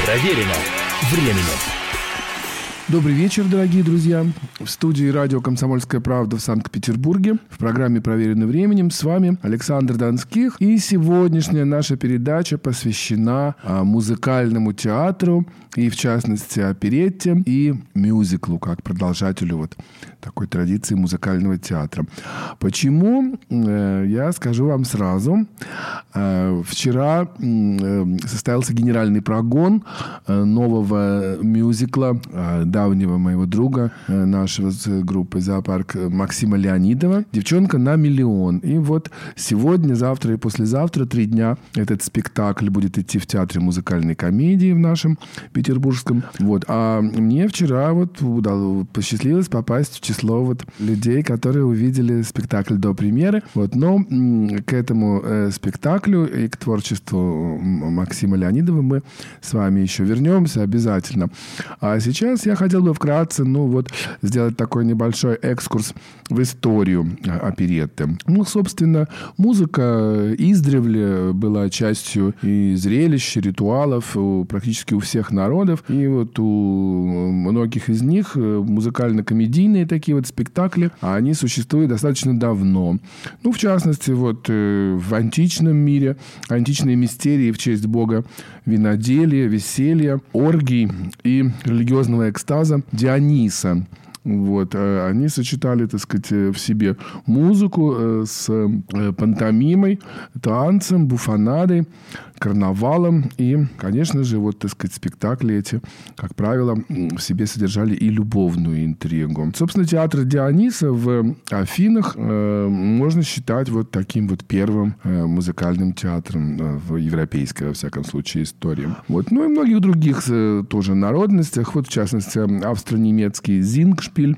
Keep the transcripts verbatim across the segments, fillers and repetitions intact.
Проверено временем. Добрый вечер, дорогие друзья. В студии радио «Комсомольская правда» в Санкт-Петербурге. В программе «Проверено временем» с вами Александр Донских. И сегодняшняя наша передача посвящена а, музыкальному театру, и в частности оперетте и мюзиклу, как продолжателю вот такой традиции музыкального театра. Почему? Э, я скажу вам сразу. Э, вчера э, состоялся генеральный прогон э, нового мюзикла э, давнего моего друга, э, нашего с группы «Зоопарк» Максима Леонидова «Девчонка на миллион». И вот сегодня, завтра и послезавтра три дня этот спектакль будет идти в Театре музыкальной комедии в нашем петербургском. Вот. А мне вчера вот удалось, посчастливилось попасть в число вот людей, которые увидели спектакль до премьеры. Вот. Но м- к этому э, спектаклю и к творчеству Максима Леонидова мы с вами еще вернемся обязательно. А сейчас я хотел бы вкратце, ну вот, сделать такой небольшой экскурс в историю оперетты. Ну, собственно, музыка издревле была частью и зрелищ, и ритуалов у, практически у всех народов. И вот у многих из них музыкально-комедийные такие вот спектакли, а они существуют достаточно давно. Ну, в частности, вот в античном мире античные мистерии в честь бога виноделия, веселья, оргий и религиозного экстаза Диониса. Вот, они сочетали, так сказать, в себе музыку с пантомимой, танцем, буфонадой, карнавалом. И, конечно же, вот, так сказать, спектакли эти, как правило, в себе содержали и любовную интригу. Собственно, театр Диониса в Афинах э, можно считать вот таким вот первым э, музыкальным театром э, в европейской, во всяком случае, истории. Вот. Ну и многих других э, тоже народностях. Вот, в частности, австро-немецкий зингшпиль.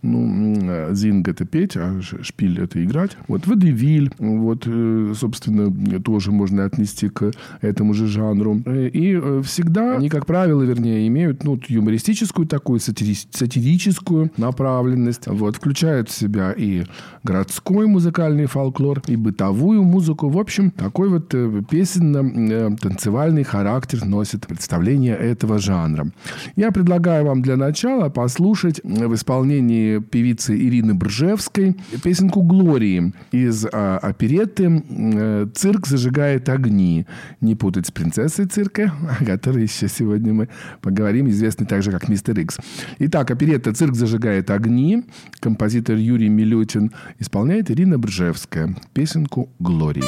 Ну, зинг — это петь, а шпиль — это играть. Вот водевиль, вот, собственно, тоже можно отнести к этому же жанру. И всегда они, как правило, вернее, имеют, ну, юмористическую такую, сатири- сатирическую направленность. Вот, включают в себя и городской музыкальный фольклор, и бытовую музыку. В общем, такой вот песенно-танцевальный характер носит представление этого жанра. Я предлагаю вам для начала послушать в исполнении певицы Ирины Бржевской песенку «Глории» из а, оперетты «Цирк зажигает огни». Не путать с принцессой цирка, о которой еще сегодня мы поговорим, известной также как «Мистер Икс». Итак, оперетта «Цирк зажигает огни». Композитор Юрий Милютин исполняет Ирина Бржевская песенку «Глории».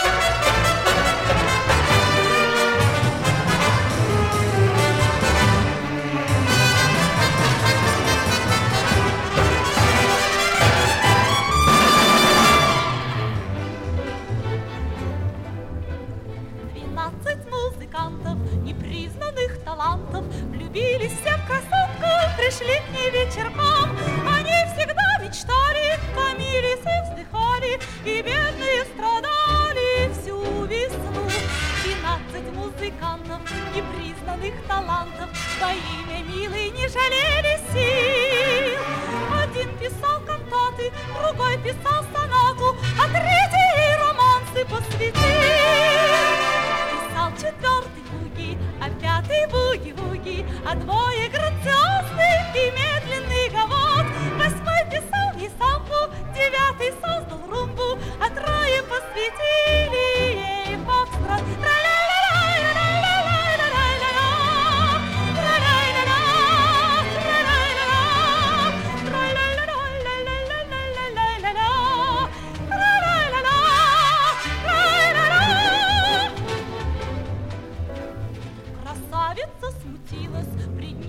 Пришли к ней вечерком, они всегда мечтали, томились и вздыхали, и бедные страдали всю весну. Двенадцать музыкантов, непризнанных талантов, во имя милой не жалели сил. Один писал кантаты, другой писал сонату, а третий романсы посвятил. Писал четвертый буги, а пятый буги-вуги, а двое грациозный и медленный гавот. Восьмой писал есампу, девятый создал румбу, а трое посвятили ей фокстрот. Красавица смутилась, пред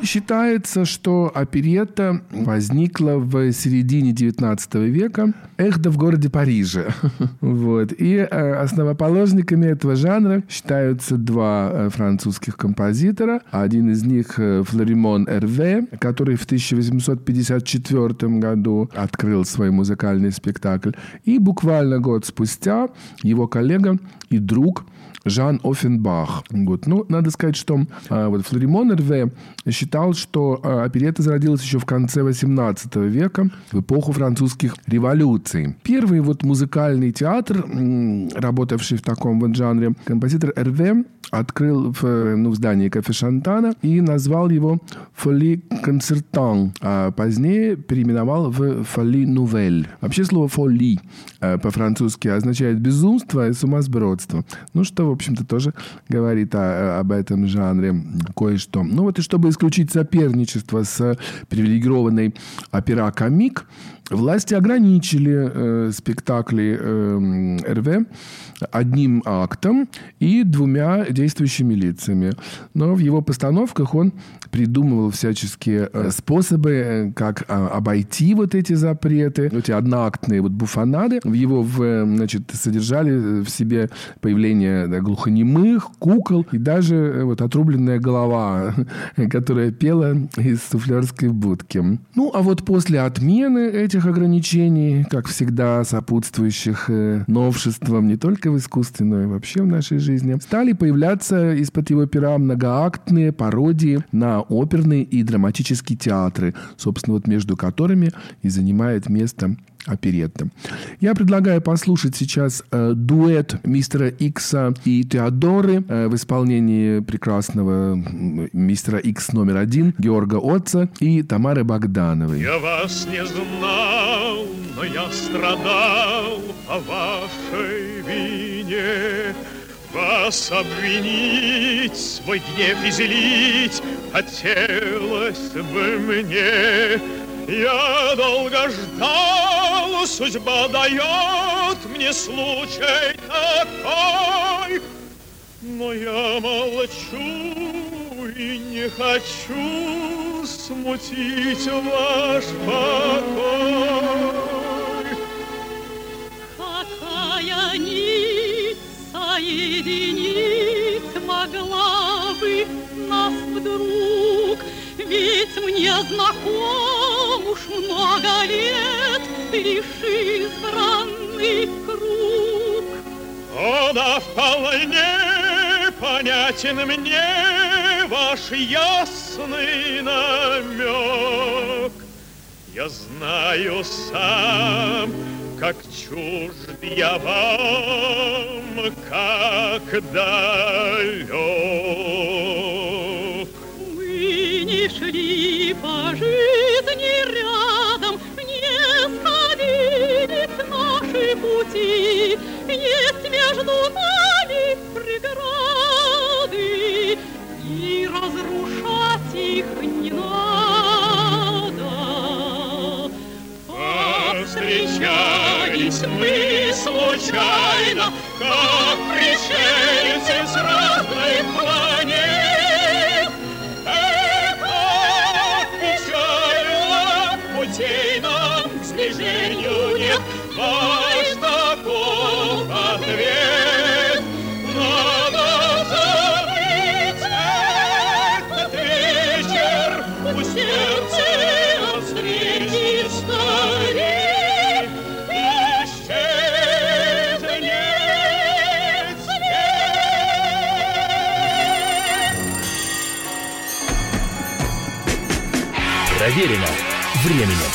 считается, что оперетта возникла в середине девятнадцатого века, эх, да в городе Париже. Вот. И основоположниками этого жанра считаются два французских композитора. Один из них Флоримон Эрве, который в тысяча восемьсот пятьдесят четвёртом году открыл свой музыкальный спектакль. И буквально год спустя его коллега и друг Жан Оффенбах. Вот. Ну, надо сказать, что а, вот Флоримон Эрве считал, что а, оперетта зародилась еще в конце восемнадцатого века, в эпоху французских революций. Первый вот музыкальный театр, м, работавший в таком вот жанре, композитор Эрве открыл в, ну, в здании кафе Шантана и назвал его «Folie Concertante», а позднее переименовал в «Folie Nouvelle». Вообще слово «folie» а, по-французски означает «безумство» и «сумасбродство». Ну, что, в общем-то, тоже говорит о, об этом жанре кое-что. Ну, вот и чтобы исключить соперничество с привилегированной опера-комик, власти ограничили э, спектакли э, Эрве одним актом и двумя действующими лицами. Но в его постановках он придумывал всяческие э, способы, как э, обойти вот эти запреты, эти одноактные вот буфонады. В его, в, значит, содержали в себе появление да, глухонемых, кукол и даже э, вот отрубленная голова, которая пела из суфлерской будки. Ну, а вот после отмены этих ограничений, как всегда, сопутствующих э, новшествам не только в искусстве, но и вообще в нашей жизни, стали появляться из-под его пера многоактные пародии на оперные и драматические театры, собственно, вот между которыми и занимает место оперетта. Я предлагаю послушать сейчас э, дуэт мистера Икса и Теодоры э, в исполнении прекрасного мистера Икс номер один Георга Отца и Тамары Богдановой. Я вас не знал, но я страдал по вашей вине. Вас обвинить, свой гнев излить хотелось бы мне. Я долго ждал, судьба дает мне случай такой, но я молчу и не хочу смутить ваш покой. Какая нить соединить могла бы нас вдруг? Ведь мне знаком уж много лет лишь избранный круг. О, да вполне понятен мне ваш ясный намек. Я знаю сам, как чужд я вам, как далек. Мы не шли по жизни рядом, не сходились наши пути. Есть между нами преграды, и разрушать их не надо. Повстречались мы случайно, как пришельцы с разных планет. Эх, как печально, путей нам к сближению нет. Ваш таков ответ. Надо забыть этот вечер, пусть сердце от встречи встанет, исчезнет свет. Проверено временем.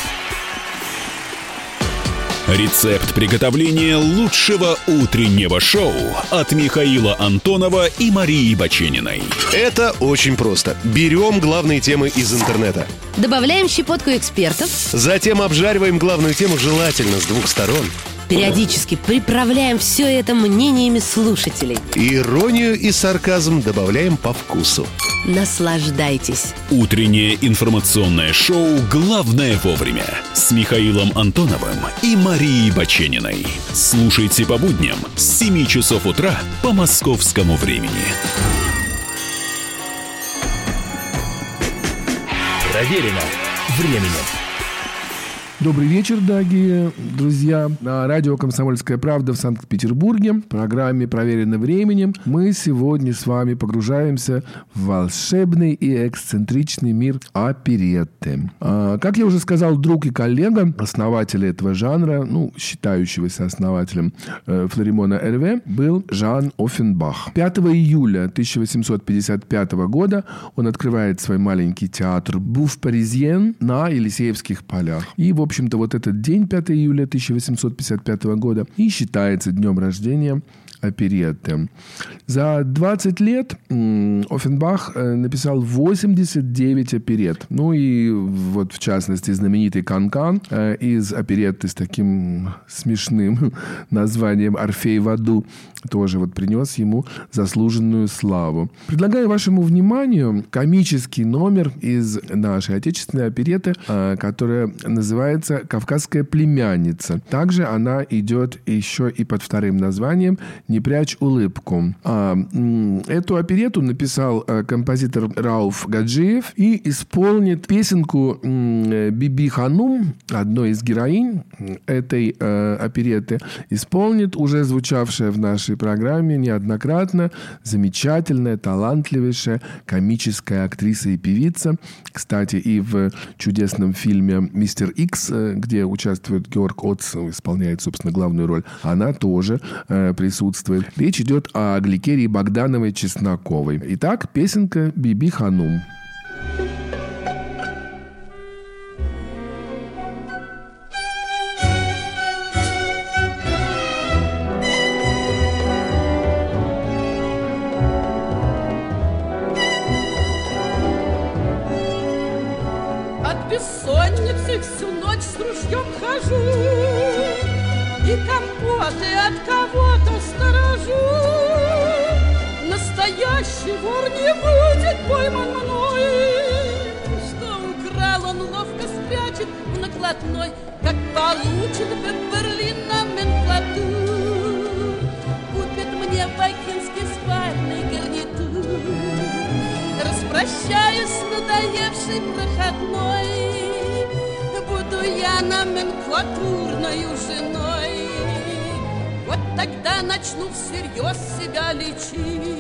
Рецепт приготовления лучшего утреннего шоу от Михаила Антонова и Марии Бачениной. Это очень просто. Берем главные темы из интернета. Добавляем щепотку экспертов. Затем обжариваем главную тему желательно с двух сторон. Периодически приправляем все это мнениями слушателей. Иронию и сарказм добавляем по вкусу. Наслаждайтесь. Утреннее информационное шоу «Главное вовремя» с Михаилом Антоновым и Марией Бачениной. Слушайте по будням с семи часов утра по московскому времени. Проверено временем. Добрый вечер, дорогие друзья. На радио «Комсомольская правда» в Санкт-Петербурге, в программе «Проверено временем», мы сегодня с вами погружаемся в волшебный и эксцентричный мир оперетты. А, как я уже сказал, друг и коллега, основатель этого жанра, ну, считающегося основателем э, Флоримона Эрве, был Жан Оффенбах. пятого июля тысяча восемьсот пятьдесят пятого года он открывает свой маленький театр «Буф Паризьен» на Елисеевских полях. И, в В общем-то, вот этот день, пятого июля тысяча восемьсот пятьдесят пятого года, и считается днем рождения оперетты. За двадцать лет Оффенбах написал восемьдесят девять оперет. Ну и вот, в частности, знаменитый «Кан-Кан» из оперетты с таким смешным названием «Орфей в аду» тоже вот принес ему заслуженную славу. Предлагаю вашему вниманию комический номер из нашей отечественной оперетты, которая называется «Кавказская племянница». Также она идет еще и под вторым названием «Не прячь улыбку». А, эту оперетту написал композитор Рауф Гаджиев и исполнит песенку Биби Ханум, одной из героинь этой э, оперетты, исполнит уже звучавшая в нашей программе неоднократно замечательная, талантливейшая комическая актриса и певица. Кстати, и в чудесном фильме «Мистер Икс», где участвует Георг Отц, исполняет, собственно, главную роль, она тоже э, присутствует. Речь идет о Гликерии Богдановой-Чесноковой. Итак, песенка «Биби Ханум». От бессонницы всю ночь с ружьем хожу, и компоты от кого-то сторожу. Настоящий вор не будет пойман мной. Что украл, он ловко спрячет в накладной, как получит в Берлин номенклатур. Купит мне бакинский спальный гарнитур. Распрощаюсь с надоевшей проходной, буду я номенклатурною женой. Вот тогда начну всерьез себя лечить.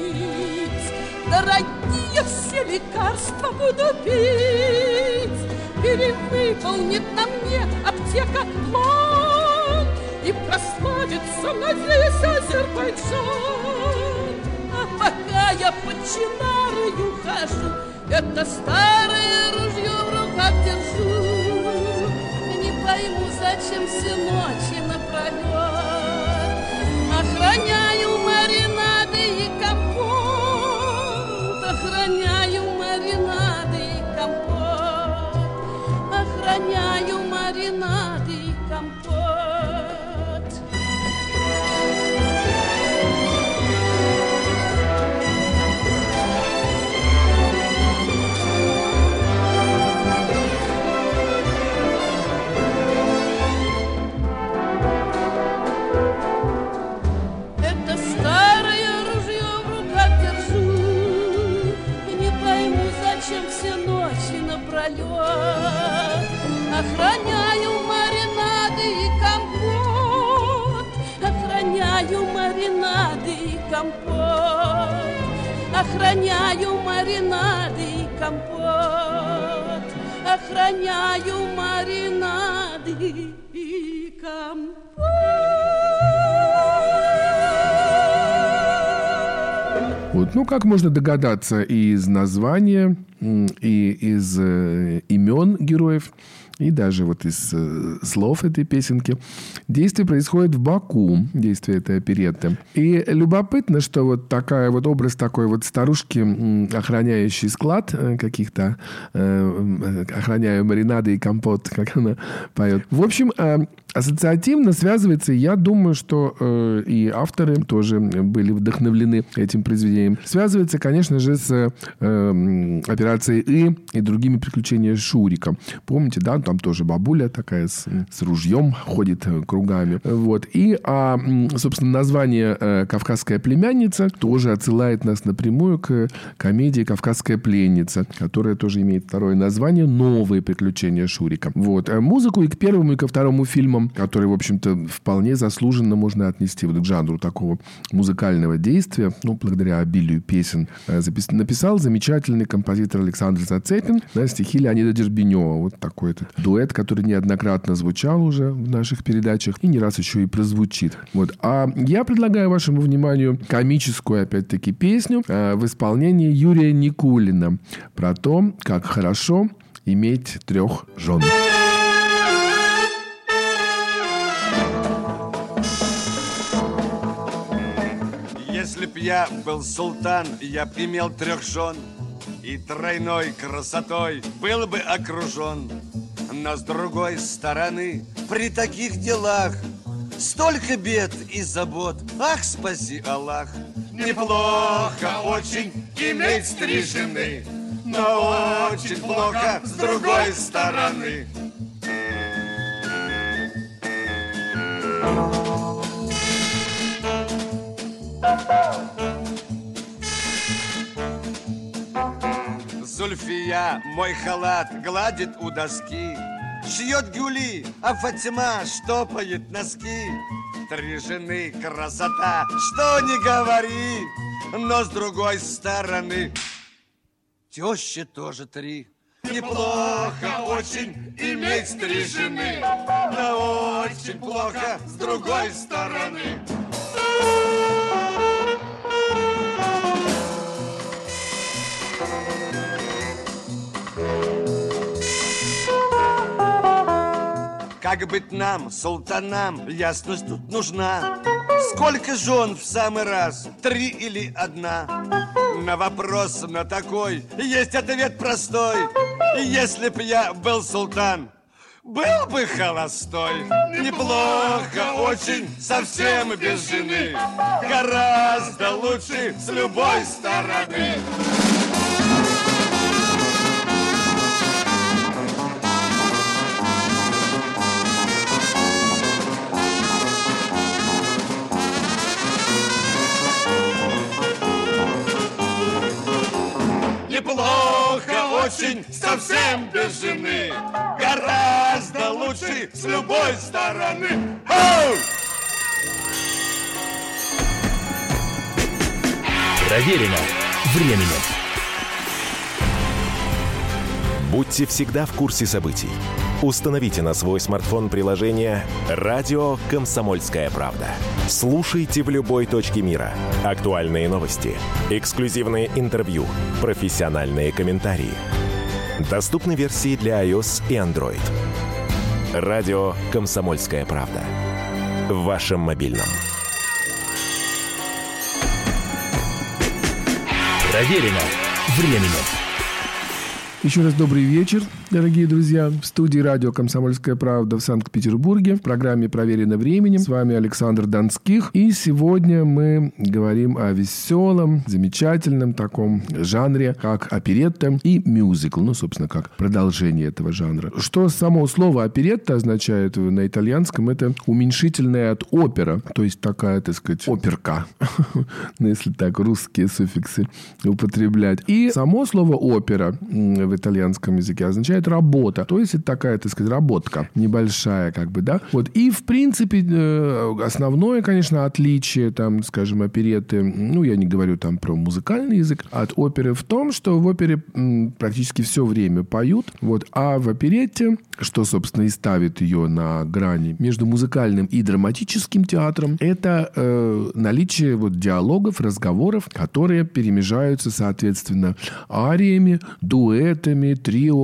Дорогие все лекарства буду пить. Перевыполнит на мне аптека план, и прославится на весь Азербайджан. А пока я под чинарою хожу, это старое ружье в руках держу. Не пойму, зачем все ночи напролет охраняю маринады и компот. Охраняю маринады и компот. Охраняю маринады и компот. Охраняю маринады и компот. Охраняю маринады и компот. Охраняю маринады и компот. Охраняю маринады и компот. Вот, ну, как можно догадаться и из названия, и из э, имен героев, и даже вот из э, слов этой песенки, действие происходит в Баку, действие этой оперетты. И любопытно, что вот такая вот образ такой вот старушки, охраняющей склад э, каких-то, э, охраняю маринады и компот, как она поет. В общем, э, ассоциативно связывается, я думаю, что э, и авторы тоже были вдохновлены этим произведением. Связывается, конечно же, с э, операцией операцией «И» и другими приключениями Шурика. Помните, да? Там тоже бабуля такая с, с ружьем ходит кругами. Вот. И, а, собственно, название «Кавказская племянница» тоже отсылает нас напрямую к комедии «Кавказская пленница», которая тоже имеет второе название «Новые приключения Шурика». Вот. Музыку и к первому, и ко второму фильмам, которые, в общем-то, вполне заслуженно можно отнести вот к жанру такого музыкального действия, ну, благодаря обилию песен, запис... написал замечательный композитор Александр Зацепин на стихи Леонида Дербенева. Вот такой этот дуэт, который неоднократно звучал уже в наших передачах и не раз еще и прозвучит. Вот. А я предлагаю вашему вниманию комическую, опять-таки, песню э, в исполнении Юрия Никулина про то, как хорошо иметь трех жен. Если б я был султан, я б имел трех жен и тройной красотой был бы окружен. Но с другой стороны, при таких делах столько бед и забот, ах, спаси Аллах. Неплохо очень иметь три жены, но очень плохо с другой стороны. Зульфия мой халат гладит у доски, шьет гюли, а Фатима штопает носки. Три жены красота, что не говори, но с другой стороны тещи тоже три. Неплохо очень иметь три жены, но очень плохо с другой стороны. Как быть нам, султанам, ясность тут нужна. Сколько жен в самый раз, три или одна? На вопрос на такой есть ответ простой. Если б я был султан, был бы холостой. Неплохо очень, совсем без жены, гораздо лучше с любой стороны. Неплохо очень, совсем без жены, гораздо лучше с любой стороны. Оу! Проверено временем. Будьте всегда в курсе событий. Установите на свой смартфон приложение «Радио Комсомольская правда». Слушайте в любой точке мира. Актуальные новости, эксклюзивные интервью, профессиональные комментарии. Доступны версии для iOS и Android. «Радио Комсомольская правда». В вашем мобильном. Проверено временем. Еще раз добрый вечер, дорогие друзья. В студии радио «Комсомольская правда» в Санкт-Петербурге. В программе «Проверено временем». С вами Александр Донских. И сегодня мы говорим о веселом, замечательном таком жанре, как оперетта и мюзикл. Ну, собственно, как продолжение этого жанра. Что само слово оперетта означает на итальянском? Это уменьшительное от опера. То есть такая, так сказать, оперка. Ну, если так русские суффиксы употреблять. И само слово опера в итальянском языке означает работа. То есть это такая, так сказать, работка небольшая, как бы, да. Вот. И, в принципе, основное, конечно, отличие, там, скажем, оперетты, ну, я не говорю там про музыкальный язык, от оперы в том, что в опере м, практически все время поют, вот, а в оперетте, что, собственно, и ставит ее на грани между музыкальным и драматическим театром, это э, наличие вот диалогов, разговоров, которые перемежаются, соответственно, ариями, дуэтами, трио, квартетами,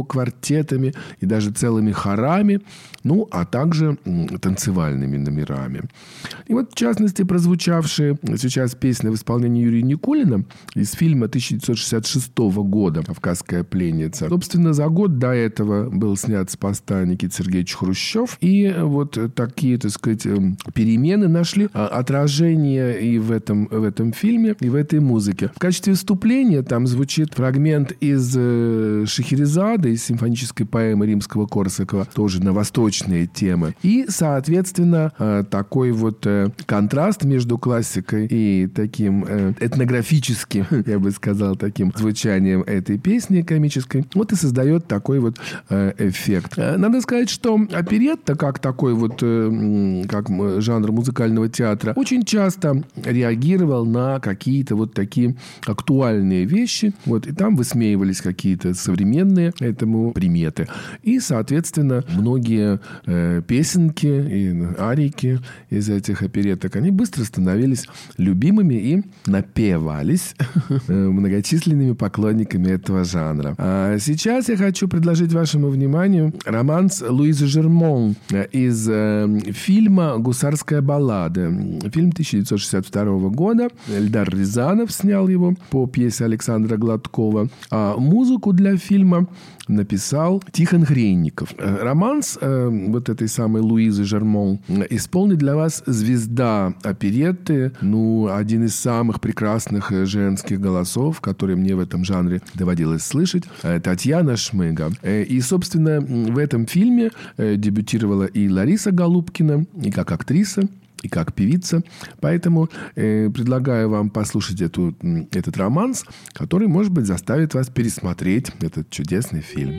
квартетами и даже целыми хорами, ну, а также танцевальными номерами. И вот, в частности, прозвучавшая сейчас песня в исполнении Юрия Никулина из фильма тысяча девятьсот шестьдесят шестого года «Кавказская пленница». Собственно, за год до этого был снят с поста Никита Сергеевич Хрущев. И вот такие, так сказать, перемены нашли отражение и в этом, в этом фильме, и в этой музыке. В качестве вступления там звучит фрагмент из Шахерезады, из симфонической поэмы Римского-Корсакова, тоже на восточные темы. И, соответственно, такой вот контраст между классикой и таким этнографическим, я бы сказал, таким звучанием этой песни комической, вот и создает такой вот эффект. Надо сказать, что оперетта, как такой вот, как жанр музыкального театра, очень часто реагировал на какие-то вот такие актуальные вещи. Вот, и там высмеивались какие-то современные этому приметы. И, соответственно, многие э, песенки и арийки из этих опереток, они быстро становились любимыми и напевались многочисленными поклонниками этого жанра. А сейчас я хочу предложить вашему вниманию романс Луизы Жермон из э, фильма «Гусарская баллада». Фильм тысяча девятьсот шестьдесят второго года. Эльдар Рязанов снял его по пьесе Александра Гладкова. А музыку для фильма написал Тихон Грейников. Романс э, вот этой самой Луизы Жермон исполнит для вас звезда оперетты, ну, один из самых прекрасных женских голосов, которые мне в этом жанре доводилось слышать, Татьяна Шмыга. И, собственно, в этом фильме дебютировала и Лариса Голубкина, и как актриса, и как певица. Поэтому э, предлагаю вам послушать эту, этот романс, который, может быть, заставит вас пересмотреть этот чудесный фильм.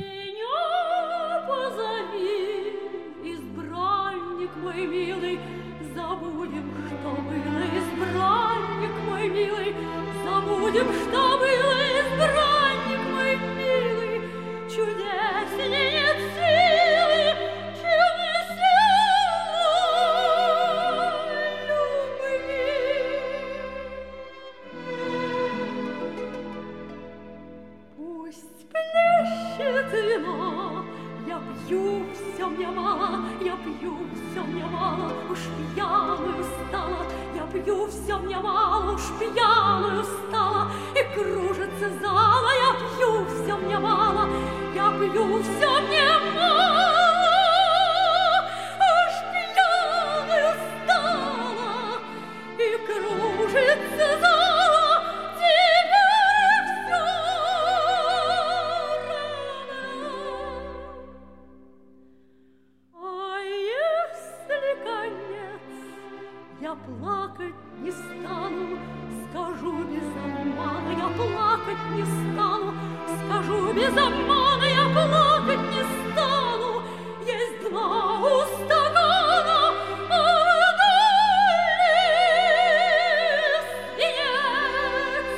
Меня позови, избранник мой милый, забудем, что было, избранник мой милый, забудем, что было, избранник мой милый, чудеснее нет силы, чем вино. Я пью, все мне мало, я пью, все мне мало, уж пьяную стала. Я пью, все мне мало, уж пьяную стала. И кружится зала, я пью, все мне мало, я пью, все мне мало, уж пьяную стала. И кружится зала. Я плакать не стану, скажу без обмана, я плакать не стану, скажу без обмана, я плакать не стану. Есть два у стакана, а вдали свинец.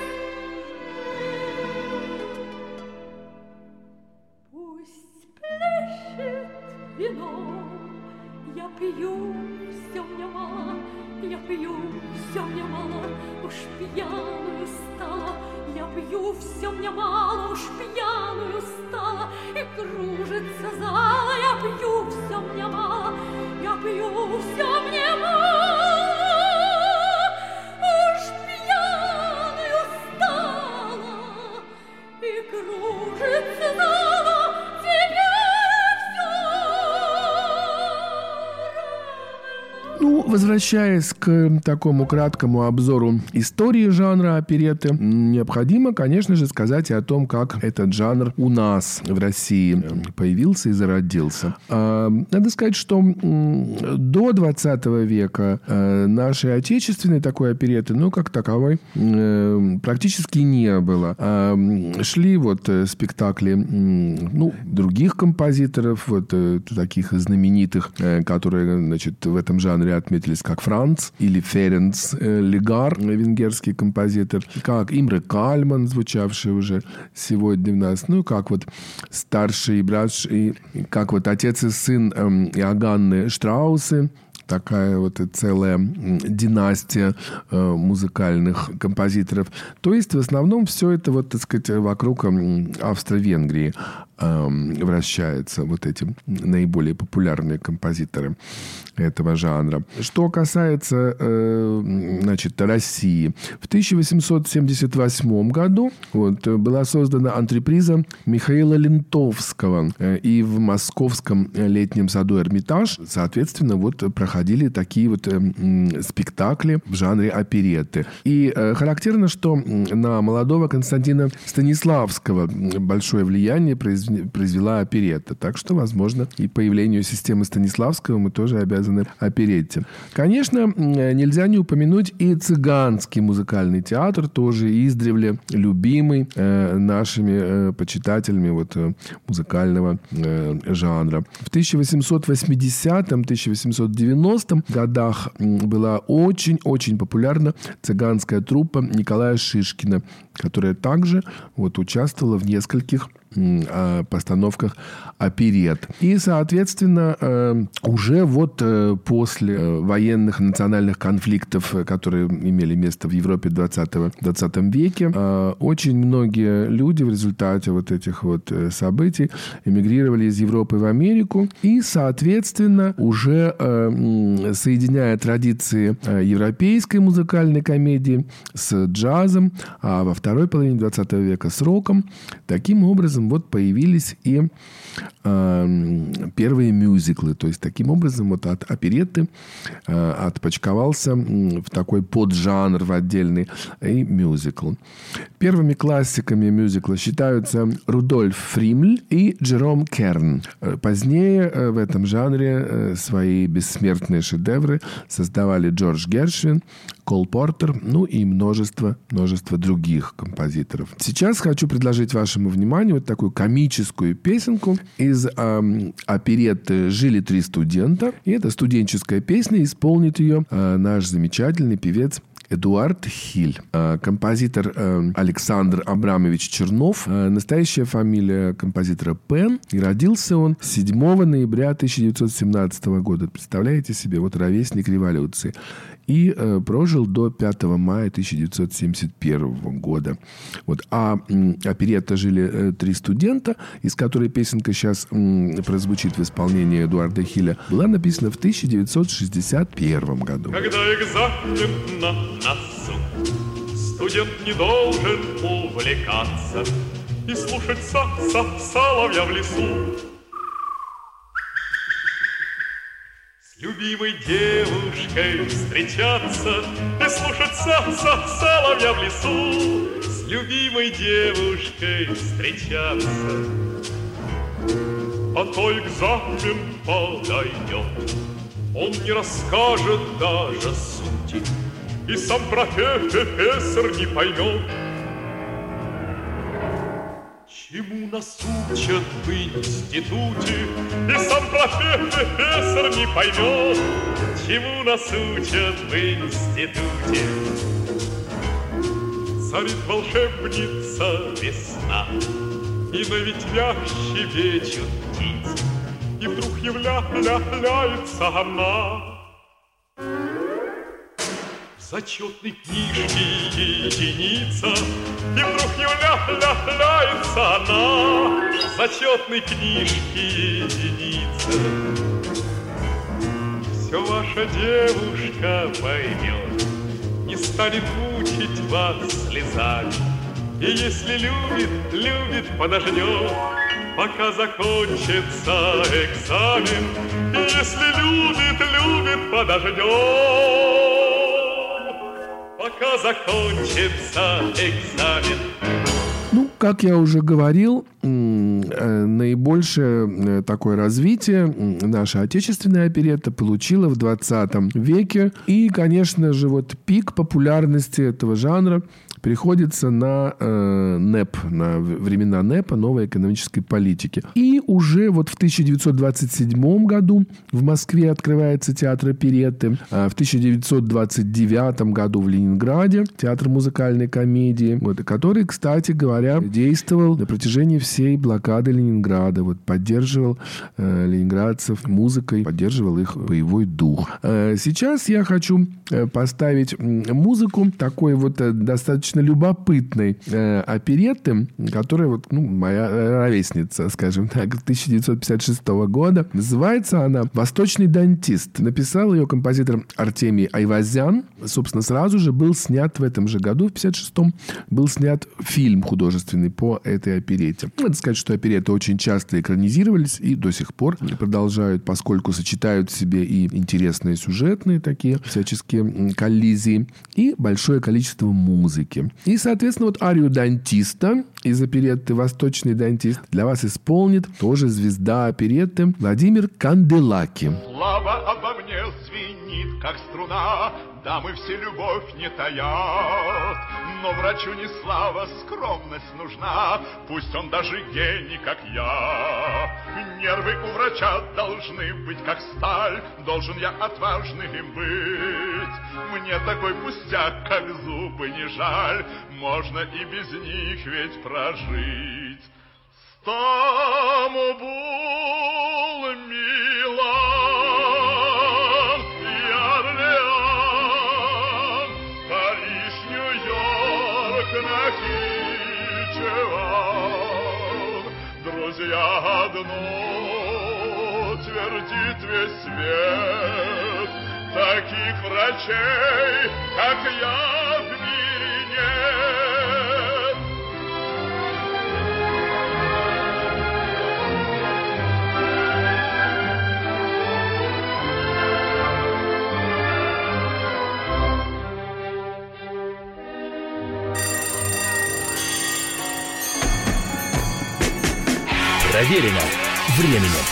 Пусть плещет вино, я пью, все мне мало. Я пью, все мне мало, уж пьяную стала. Я пью, все мне мало, уж пьяную стала. И кружится зала, я пью, все мне мало, я пью, все мне мало, уж пьяную стала. И кружится зала, тебе. Ну, возвращаясь к такому краткому обзору истории жанра оперетты, необходимо, конечно же, сказать и о том, как этот жанр у нас в России появился и зародился. Надо сказать, что до двадцатого века нашей отечественной такой оперетты, ну, как таковой, практически не было. Шли вот спектакли, ну, других композиторов, вот таких знаменитых, которые, значит, в этом жанре отметились, как Франц или Ференц Легар, венгерский композитор, как Имре Кальман, звучавший уже сегодня у нас, ну, как вот старший брат, и как вот отец и сын эм, Иоганны Штраусы, такая вот целая династия э, музыкальных композиторов. То есть, в основном, все это, вот, так сказать, вокруг Австро-Венгрии. э, вращаются вот эти наиболее популярные композиторы этого жанра. Что касается э, значит, России. В тысяча восемьсот семьдесят восьмом году вот, была создана антреприза Михаила Лентовского. И в московском летнем саду «Эрмитаж», соответственно, вот, проходили такие вот э, спектакли в жанре оперетты. И э, характерно, что на молодого Константина Станиславского большое влияние произвела оперетта. Так что, возможно, и появлению системы Станиславского мы тоже обязаны оперетте. Конечно, нельзя не упомянуть и цыганский музыкальный театр, тоже издревле любимый э, нашими э, почитателями вот, э, музыкального э, жанра. В тысяча восемьсот восьмидесятом - тысяча восемьсот девяностом годах была очень-очень популярна цыганская труппа Николая Шишкина, которая также вот, участвовала в нескольких постановках оперет. И, соответственно, уже вот после военных национальных конфликтов, которые имели место в Европе в двадцатом веке, очень многие люди в результате вот этих вот событий эмигрировали из Европы в Америку. И, соответственно, уже соединяя традиции европейской музыкальной комедии с джазом, а во второй половине двадцатого века с роком, таким образом вот появились и э, первые мюзиклы. То есть, таким образом, вот от оперетты э, отпочковался в такой поджанр, в отдельный и мюзикл. Первыми классиками мюзикла считаются Рудольф Фримль и Джером Керн. Позднее э, в этом жанре э, свои бессмертные шедевры создавали Джордж Гершвин, Кол Портер, ну и множество, множество других композиторов. Сейчас хочу предложить вашему вниманию вот такую комическую песенку из э, оперетты «Жили три студента». И это студенческая песня, исполнит ее э, наш замечательный певец Эдуард Хиль. Э, композитор э, Александр Абрамович Чернов. Э, настоящая фамилия композитора Пен. И родился он седьмого ноября тысяча девятьсот семнадцатого года. Представляете себе? Вот ровесник революции. И э, прожил до пятого мая тысяча девятьсот семьдесят первого года. Вот. А м, оперетта «Жили э, три студента», из которой песенка сейчас м, прозвучит в исполнении Эдуарда Хиля, была написана в тысяча девятьсот шестьдесят первом году. Когда экзамен на носу, студент не должен увлекаться и слушать са-са-соловья в лесу. С любимой девушкой встречаться и слушать са-са-соловья в лесу. С любимой девушкой встречаться. А то экзамен подойдет, он не расскажет даже сути, и сам профессор не поймет, чему нас учат в институте, и сам профессор не поймет, чему нас учат в институте. Царит волшебница весна, и на ветвях щебечут птицы, и вдруг является она. В зачетной книжке единица, и вдруг является она. В зачетной книжке единица. Все ваша девушка поймет, не станет мучить вас слезами. И если любит, любит, подождет, пока закончится экзамен. И если любит, любит, подождет, пока закончится экзамен. Ну, как я уже говорил, наибольшее такое развитие наша отечественная оперетта получила в двадцатом веке. И, конечно же, вот пик популярности этого жанра приходится на э, НЭП, на времена НЭПа, новой экономической политики. И И уже вот в тысяча девятьсот двадцать седьмом году в Москве открывается театр оперетты. А в тысяча девятьсот двадцать девятом году в Ленинграде театр музыкальной комедии, вот, который, кстати говоря, действовал на протяжении всей блокады Ленинграда. Вот, поддерживал э, ленинградцев музыкой, поддерживал их боевой дух. Э, сейчас я хочу э, поставить музыку такой вот э, достаточно любопытной э, оперетты, которая вот, ну, моя ровесница, скажем так, тысяча девятьсот пятьдесят шестого года. Называется она «Восточный дантист». Написал ее композитор Артемий Айвазян. Собственно, сразу же был снят в этом же году, в пятьдесят шестом, был снят фильм художественный по этой оперете. Надо сказать, что опереты очень часто экранизировались и до сих пор продолжают, поскольку сочетают в себе и интересные сюжетные такие всяческие коллизии, и большое количество музыки. И, соответственно, вот арию дантиста из оперетты «Восточный дантист» для вас исполнит тоже звезда оперетты Владимир Канделаки. Слава обо мне звенит, как струна, дамы все любовь не таят. Но врачу не слава, скромность нужна, пусть он даже гений, как я. Нервы у врача должны быть, как сталь, должен я отважным быть. Мне такой пустяк, как зубы, не жаль, можно и без них ведь прожить. Стамбул, Милан и Орлеан, Париж, Нью-Йорк, Нахичеван. Друзья, одно твердит весь свет, таких врачей, как я, в мире нет. Проверено временем.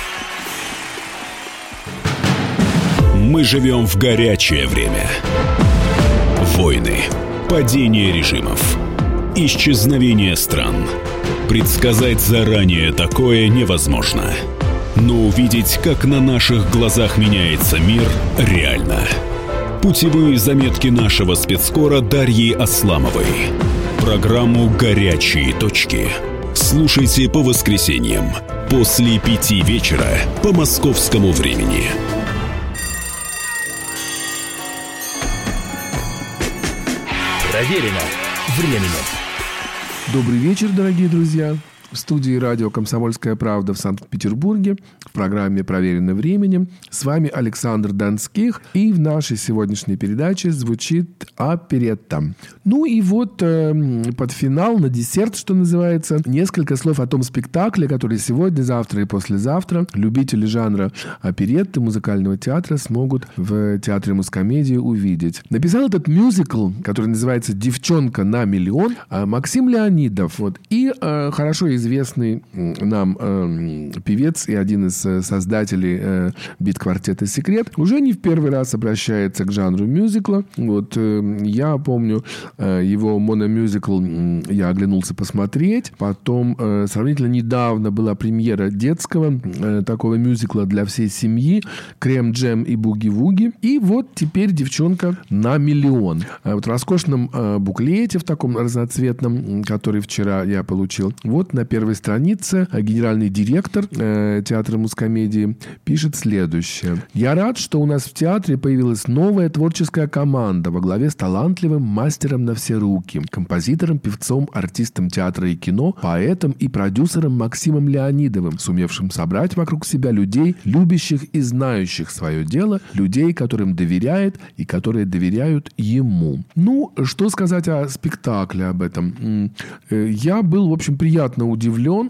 Мы живем в горячее время. Войны, падение режимов, исчезновение стран. Предсказать заранее такое невозможно. Но увидеть, как на наших глазах меняется мир, реально. Путевые заметки нашего спецкора Дарьи Асламовой. Программу «Горячие точки» слушайте по воскресеньям после пяти вечера по московскому времени. Проверено временем. Добрый вечер, дорогие друзья. В студии радио «Комсомольская правда» в Санкт-Петербурге в программе «Проверено временем». С вами Александр Донских. И в нашей сегодняшней передаче звучит оперетта. Ну и вот э, под финал, на десерт, что называется, несколько слов о том спектакле, который сегодня, завтра и послезавтра любители жанра оперетты, музыкального театра смогут в Театре Мускомедии увидеть. Написал этот мюзикл, который называется «Девчонка на миллион», Максим Леонидов. Вот. И э, хорошо известный нам э, певец и один из э, создателей э, бит-квартета «Секрет» уже не в первый раз обращается к жанру мюзикла. Вот, э, я помню э, его мономюзикл «Я оглянулся посмотреть». Потом э, сравнительно недавно была премьера детского э, такого мюзикла для всей семьи «Крем, джем и буги-вуги». И вот теперь «Девчонка на миллион». А вот в роскошном э, буклете в таком разноцветном, который вчера я получил, вот на первой странице генеральный директор э, Театра Мускомедии пишет следующее. «Я рад, что у нас в театре появилась новая творческая команда во главе с талантливым мастером на все руки, композитором, певцом, артистом театра и кино, поэтом и продюсером Максимом Леонидовым, сумевшим собрать вокруг себя людей, любящих и знающих свое дело, людей, которым доверяет и которые доверяют ему». Ну, что сказать о спектакле, об этом? Я был, в общем, приятно удивлен,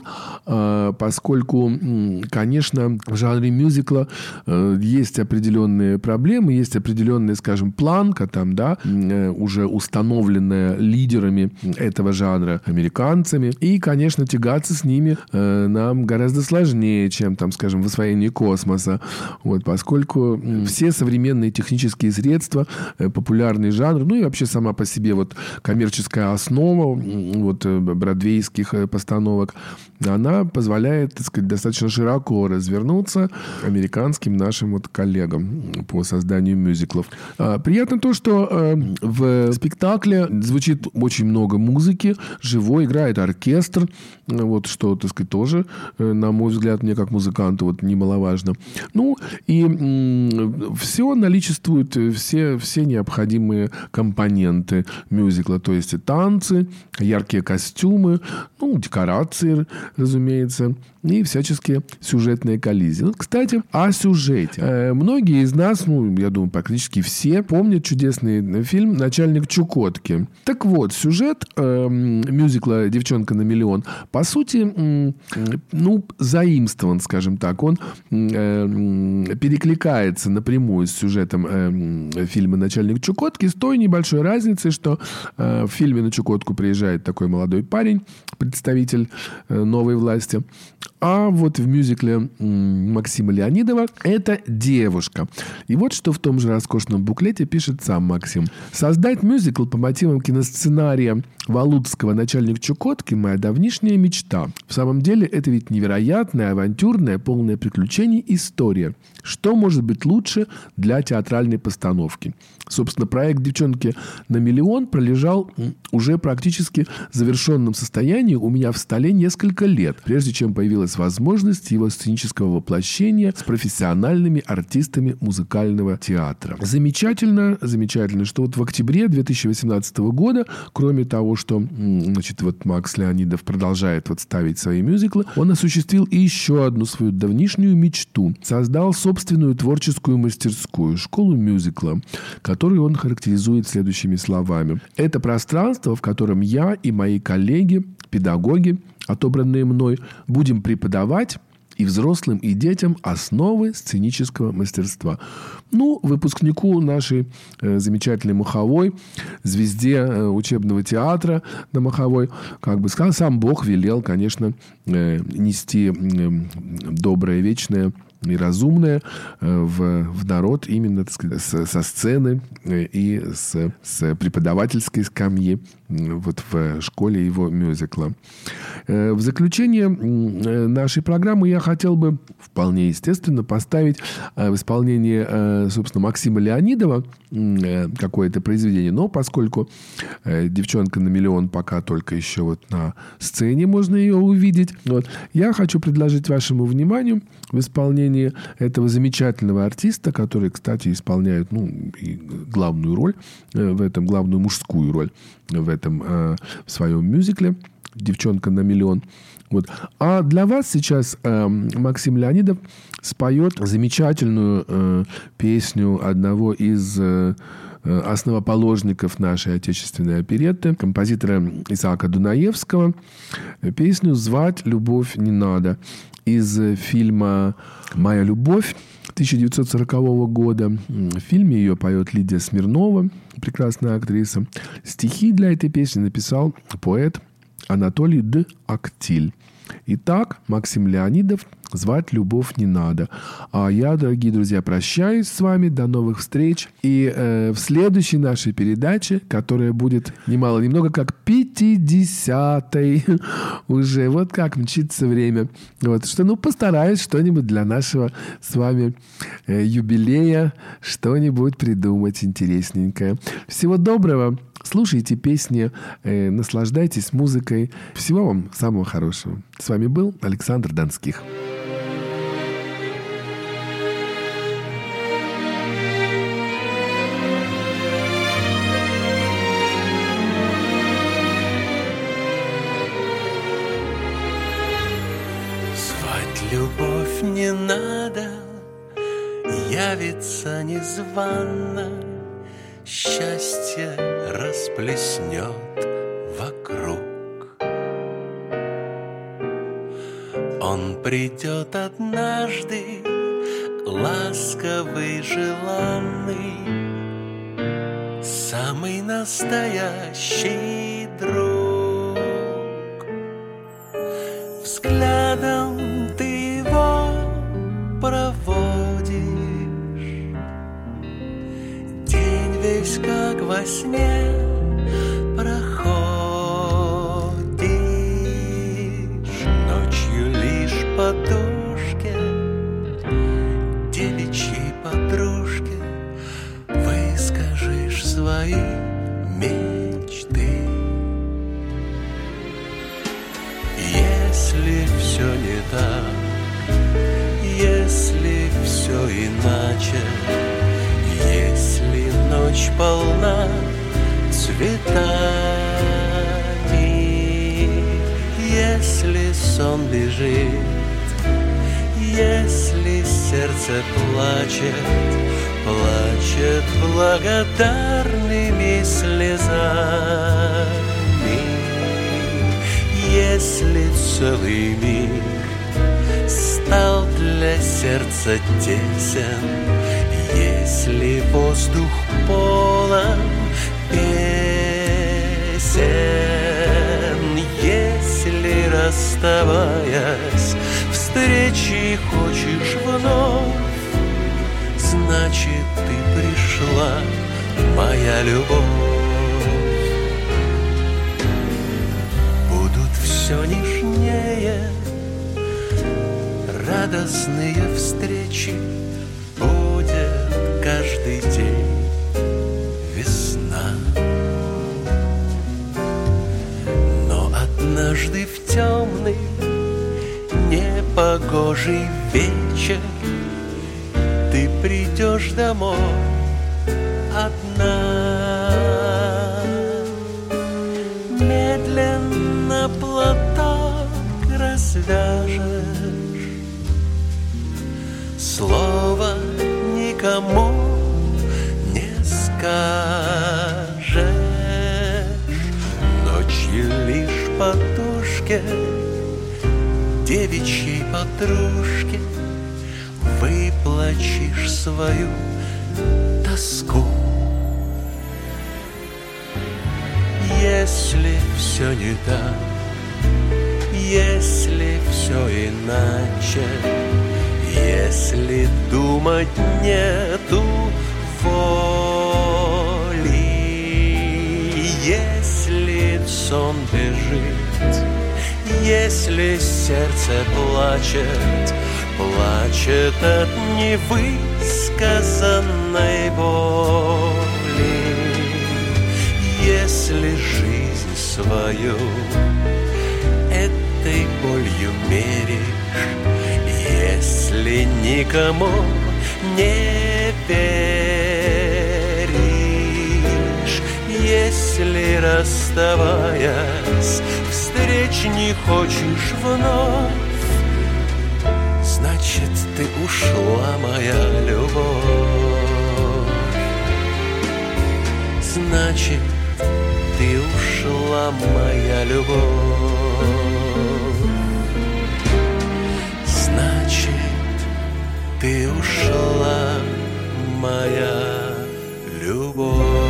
поскольку, конечно, в жанре мюзикла есть определенные проблемы, есть определенная, скажем, планка там, да, уже установленная лидерами этого жанра, американцами, и, конечно, тягаться с ними нам гораздо сложнее, чем, там, скажем, в освоении космоса, вот, поскольку все современные технические средства, популярный жанр, ну и вообще сама по себе вот коммерческая основа вот бродвейских постановок, постановок, она позволяет, так сказать, достаточно широко развернуться американским нашим вот коллегам по созданию мюзиклов. А, приятно то, что э, в спектакле звучит очень много музыки, живой, играет оркестр, вот, что, так сказать, тоже, э, на мой взгляд, мне как музыканту вот, немаловажно. Ну, и м- все наличествует, все, все необходимые компоненты мюзикла, то есть и танцы, яркие костюмы, ну, декорации, разумеется, и всяческие сюжетные коллизии. Ну, кстати, о сюжете. Э, многие из нас, ну, я думаю, практически все, помнят чудесный фильм «Начальник Чукотки». Так вот, сюжет э, мюзикла «Девчонка на миллион», по сути, э, ну, заимствован, скажем так. Он э, перекликается напрямую с сюжетом э, фильма «Начальник Чукотки» с той небольшой разницей, что э, в фильме на Чукотку приезжает такой молодой парень, представитель э, новой власти, а вот в мюзикле Максима Леонидова это девушка. И вот что в том же роскошном буклете пишет сам Максим. «Создать мюзикл по мотивам киносценария Валудского «Начальник Чукотки» — моя давнишняя мечта. В самом деле это ведь невероятная, авантюрная, полная приключений история. Что может быть лучше для театральной постановки?» Собственно, проект «Девчонки на миллион» пролежал уже практически в завершенном состоянии у меня в столе несколько лет, прежде чем появилась возможность его сценического воплощения с профессиональными артистами музыкального театра. Замечательно, замечательно, что вот в октябре две тысячи восемнадцатого года, кроме того, что, значит, вот Макс Леонидов продолжает вот ставить свои мюзиклы, он осуществил и еще одну свою давнишнюю мечту. Создал собственную творческую мастерскую, школу мюзикла, которую он характеризует следующими словами. «Это пространство, в котором я и мои коллеги, педагоги, отобранные мной, будем преподавать и взрослым, и детям основы сценического мастерства». Ну, выпускнику нашей э, замечательной Маховой, звезде э, учебного театра на Маховой, как бы сказал, сам Бог велел, конечно, э, нести э, доброе, вечное и разумное э, в, в народ именно, так сказать, с, со сцены э, и с, с преподавательской скамьи э, вот в школе его мюзикла. Э, в заключение э, нашей программы я хотел бы вполне естественно поставить э, в исполнении, э, собственно, Максима Леонидова э, какое-то произведение, но поскольку э, «Девчонка на миллион» пока только еще вот на сцене можно ее увидеть, вот, я хочу предложить вашему вниманию в исполнении этого замечательного артиста, который, кстати, исполняет, ну, и главную роль э, в этом, главную мужскую роль в этом э, в своем мюзикле «Девчонка на миллион». Вот. А для вас сейчас э, Максим Леонидов споет замечательную э, песню одного из э, основоположников нашей отечественной оперетты, композитора Исаака Дунаевского. Песню «Звать любовь не надо» из фильма «Моя любовь» тысяча девятьсот сорокового года. В фильме ее поет Лидия Смирнова, прекрасная актриса. Стихи для этой песни написал поэт Анатолий Д. Актиль. Итак, Максим Леонидов, «Звать любовь не надо». А я, дорогие друзья, прощаюсь с вами. До новых встреч. И э, в следующей нашей передаче, которая будет немало, немного как пятидесятой уже. Вот как мчится время. Вот, что, ну, постараюсь что-нибудь для нашего с вами э, юбилея, что-нибудь придумать интересненькое. Всего доброго. Слушайте песни, э, наслаждайтесь музыкой. Всего вам самого хорошего. С вами был Александр Донских. Звать любовь не надо, явится незванно, счастье расплеснет вокруг. Он придет однажды, ласковый, желанный, самый настоящий друг. Взглядом ты его проводишь, день весь как во сне проходишь. не так, если все иначе, если ночь полна цветами, если сон бежит, если сердце плачет, плачет благодарными слезами, если целый мир стал для сердца тесен, если воздух полон песен, если, расставаясь, встречи хочешь вновь, значит, ты пришла, моя любовь. Будут все нежнее радостные встречи, будет каждый день весна. Но однажды в темный непогожий вечер ты придешь домой одна. Медленно платок развяжешь, слова никому не скажешь. Ночью лишь подушке девичьей подружке выплачешь свою тоску. Если все не так, если все иначе, если думать нету воли, если сон бежит, если сердце плачет, плачет от невысказанной боли, если жизнь свою этой болью меришь, если никому не веришь, если, расставаясь, встреч не хочешь вновь, значит, ты ушла, моя любовь. Значит, ты ушла, моя любовь. Значит, ты ушла, моя любовь.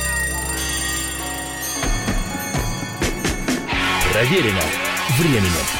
Проверено временем.